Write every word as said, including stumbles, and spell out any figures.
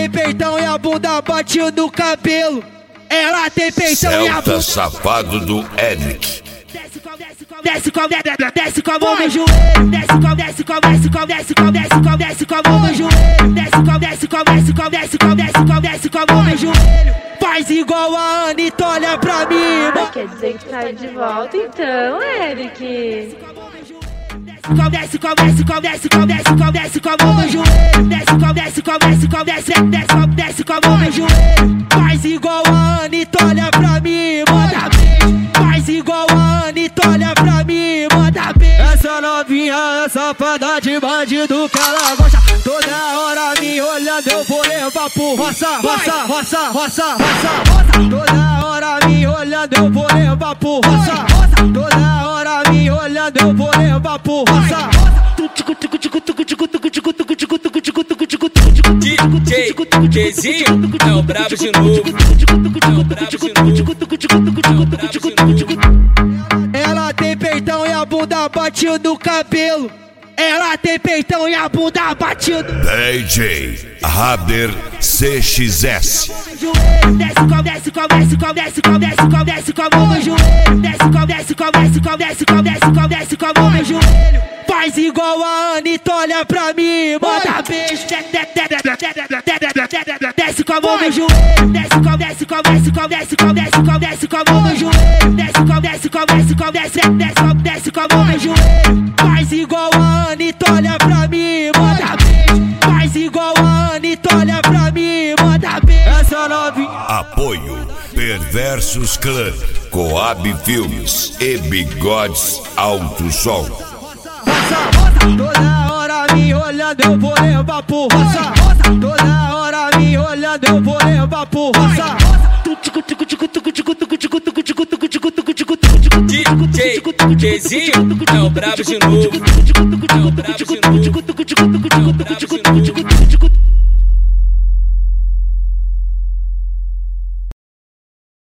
tem peitão e a bunda bate no cabelo. Ela tem peitão e a bunda... Celta safado do Eric. Desce com, desce com, desce com, desce com a mão no joelho. Desce com, desce com, desce com, desce com, desce com, desce com a mão no joelho. Desce com, desce com, desce com, desce com, desce com, desce com a mão no joelho. Faz igual a Anitta, olha pra mim. Ah, quer dizer que tá de volta então, Eric? Desce com, desce com, desce com, desce com, desce com a mão no joelho. Desce com, desce com, desce com, desce, desce com, desce com a mão no joelho. Faz igual a Anitta, olha pra mim, manda beijo. Faz igual a Anitta, olha pra mim, manda beijo. Essa novinha é safada de bandido que ela gosta. Toda hora me olhando eu vou levar pro roça, roça, roça, roça, roça, roça. Toda hora me olhando eu vou levar pro roça, roça. Toda hora me olhando eu vou levar pro roça. D J Dzinho é o brabo de novo. É o brabo de novo. É o brabo de novo. Ela tem peitão e a bunda bate no cabelo. Ela tem peitão e a bunda bate no... D J Raber C X S. Desce com, desce com, desce com, desce com, desce com, desce com a mão no joelho. Desce com, desce com, desce com, desce com, desce com, desce com a mão no joelho. Faz igual a Anitta, olha pra mim, manda beijo. Desce com a mão no joelho. Desce com, desce com, desce com, desce com, desce com, desce com a mão no joelho. Desce com, desce com, desce com, desce, desce com, desce com a mão no joelho. Faz igual a Anitta, olha pra mim, manda beijo. Faz igual a Anitta, olha pra mim, manda beijo. Essa novinha. Apoio Perversos Clã, Coab Filmes e Bigodes Alto Som. Toda hora me olhando eu vou levar pro roça, roça. Toda hora me olhando eu vou levar pro roça. D J Dzinho é o brabo de novo. É o brabo de novo. É o brabo de novo.